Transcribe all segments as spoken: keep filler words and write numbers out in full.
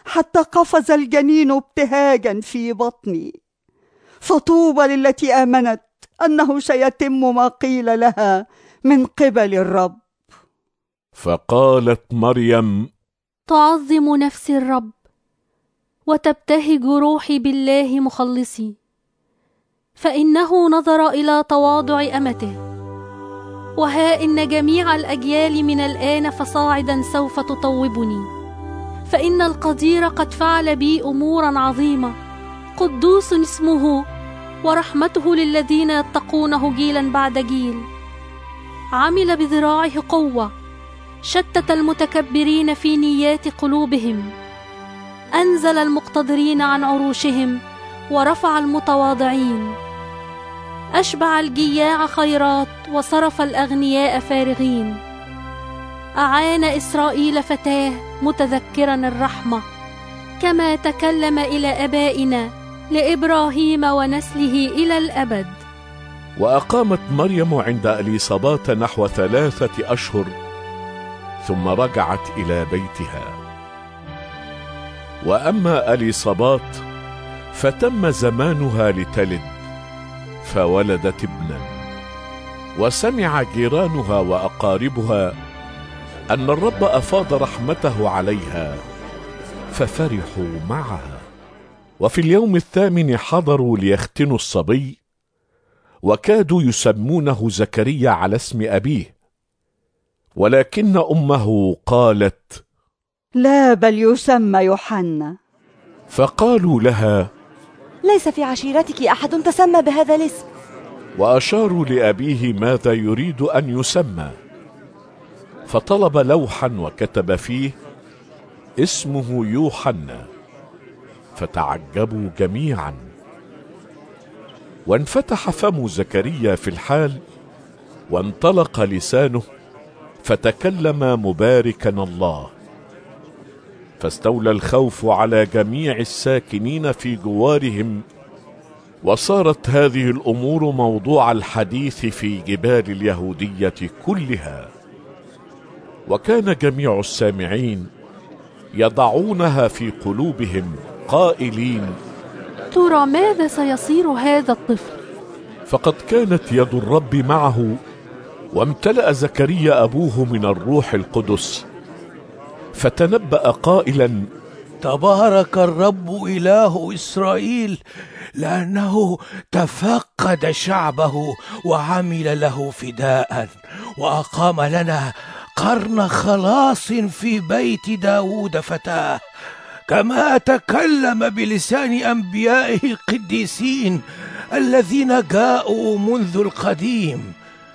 حتى قفز الجنين ابتهاجا في بطني. فطوبى للتي آمنت أنه سيتم ما قيل لها من قبل الرب. فقالت مريم: تعظم نفسي الرب، وتبتهج روحي بالله مخلصي، فإنه نظر إلى تواضع أمته. وها إن جميع الأجيال من الآن فصاعدا سوف تطوبني، فإن القدير قد فعل بي أمورا عظيمة. قدوس اسمه، ورحمته للذين يتقونه جيلا بعد جيل. عمل بذراعه قوة، شتت المتكبرين في نيات قلوبهم. أنزل المقتدرين عن عروشهم، ورفع المتواضعين. أشبع الجياع خيرات، وصرف الأغنياء فارغين. أعان إسرائيل فتاه متذكرا الرحمة، كما تكلم إلى أبائنا لإبراهيم ونسله إلى الأبد. وأقامت مريم عند إليصابات نحو ثلاثة أشهر، ثم رجعت إلى بيتها. وأما إليصابات فتم زمانها لتلد، فولدت ابنا. وسمع جيرانها وأقاربها أن الرب أفاض رحمته عليها، ففرحوا معها. وفي اليوم الثامن حضروا ليختنوا الصبي، وكادوا يسمونه زكريا على اسم أبيه. ولكن أمه قالت: لا، بل يسمى يوحنا. فقالوا لها: ليس في عشيرتك أحد تسمى بهذا الاسم. وأشاروا لأبيه ماذا يريد أن يسمى، فطلب لوحا وكتب فيه: اسمه يوحنا. فتعجبوا جميعا. وانفتح فم زكريا في الحال، وانطلق لسانه، فتكلم مباركا الله. فاستولى الخوف على جميع الساكنين في جوارهم، وصارت هذه الأمور موضوع الحديث في جبال اليهودية كلها. وكان جميع السامعين يضعونها في قلوبهم قائلين: ترى ماذا سيصير هذا الطفل؟ فقد كانت يد الرب معه، وامتلأ زكريا أبوه من الروح القدس، فتنبأ قائلا: تبارك الرب إله إسرائيل، لأنه تفقد شعبه وعمل له فداء، وأقام لنا قرن خلاص في بيت داود فتاه، كما تكلم بلسان أنبيائه القديسين الذين جاءوا منذ القديم،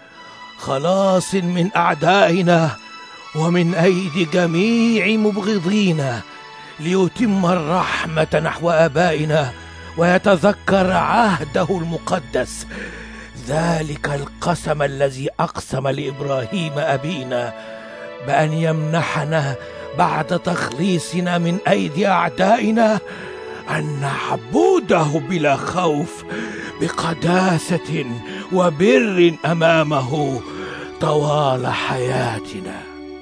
خلاص من أعدائنا ومن أيدي جميع مبغضينا، ليتم الرحمة نحو آبائنا ويتذكر عهده المقدس، ذلك القسم الذي أقسم لإبراهيم أبينا بأن يمنحنا بعد تخليصنا من أيدي أعدائنا أن نعبده بلا خوف بقداسة وبر أمامه طوال حياتنا.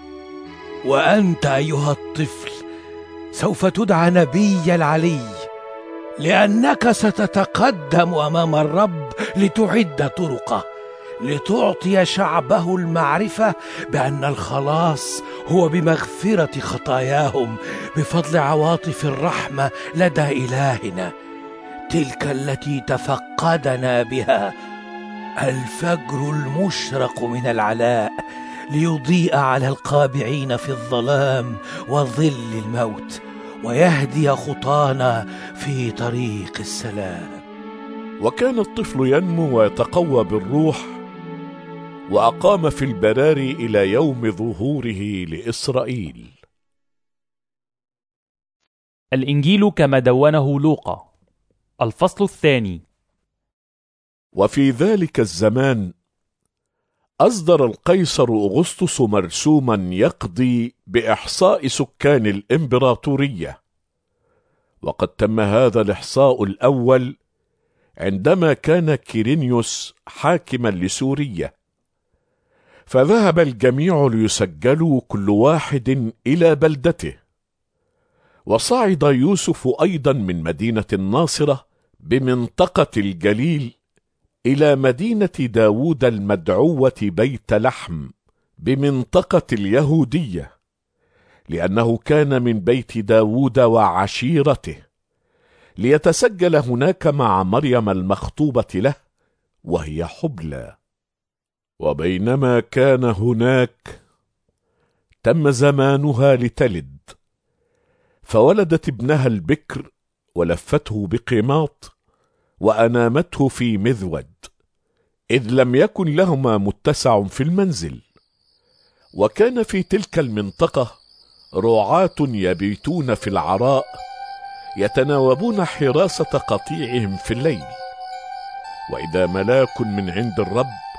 وأنت أيها الطفل سوف تدعى نبي العلي، لأنك ستتقدم أمام الرب لتعد طرقه، لتعطي شعبه المعرفة بأن الخلاص هو بمغفرة خطاياهم بفضل عواطف الرحمة لدى إلهنا، تلك التي تفقدنا بها الفجر المشرق من العلاء، ليضيء على القابعين في الظلام وظل الموت، ويهدي خطانا في طريق السلام. وكان الطفل ينمو ويتقوى بالروح، وأقام في البراري إلى يوم ظهوره لإسرائيل. الإنجيل كما دونه لوقا، الفصل الثاني. وفي ذلك الزمان أصدر القيصر أغسطس مرسوما يقضي بإحصاء سكان الإمبراطورية، وقد تم هذا الإحصاء الأول عندما كان كيرينيوس حاكما لسوريا، فذهب الجميع ليسجلوا كل واحد إلى بلدته. وصعد يوسف أيضا من مدينة الناصرة بمنطقة الجليل إلى مدينة داود المدعوة بيت لحم بمنطقة اليهودية، لأنه كان من بيت داود وعشيرته، ليتسجل هناك مع مريم المخطوبة له وهي حبلى. وبينما كان هناك تم زمانها لتلد، فولدت ابنها البكر ولفته بقماط وأنامته في مذود، إذ لم يكن لهما متسع في المنزل. وكان في تلك المنطقة رعاة يبيتون في العراء يتناوبون حراسة قطيعهم في الليل، وإذا ملاك من عند الرب